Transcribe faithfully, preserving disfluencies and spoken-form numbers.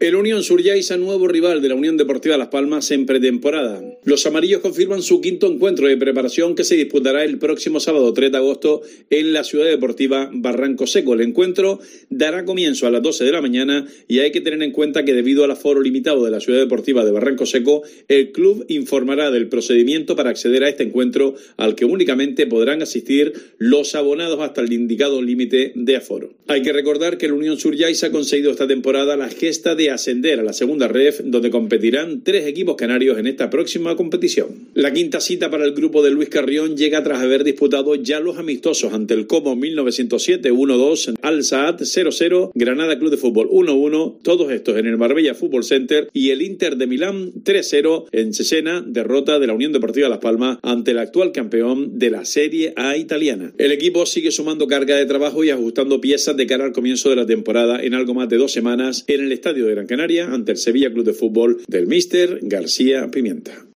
El Unión Suryaisa, nuevo rival de la Unión Deportiva Las Palmas en pretemporada. Los amarillos confirman su quinto encuentro de preparación que se disputará el próximo sábado tres de agosto en la Ciudad Deportiva Barranco Seco. El encuentro dará comienzo a las doce de la mañana y hay que tener en cuenta que debido al aforo limitado de la Ciudad Deportiva de Barranco Seco, el club informará del procedimiento para acceder a este encuentro al que únicamente podrán asistir los abonados hasta el indicado límite de aforo. Hay que recordar que el Unión Suryaisa ha conseguido esta temporada la gesta de ascender a la segunda ref, donde competirán tres equipos canarios en esta próxima competición. La quinta cita para el grupo de Luis Carrión llega tras haber disputado ya los amistosos ante el Como mil novecientos siete uno dos, Al Saad cero cero, Granada Club de Fútbol uno uno, todos estos en el Marbella Fútbol Center, y el Inter de Milán tres cero en Cesena, derrota de la Unión Deportiva Las Palmas ante el actual campeón de la Serie A italiana. El equipo sigue sumando carga de trabajo y ajustando piezas de cara al comienzo de la temporada en algo más de dos semanas en el Estadio de Gran Canaria ante el Sevilla Club de Fútbol del míster García Pimienta.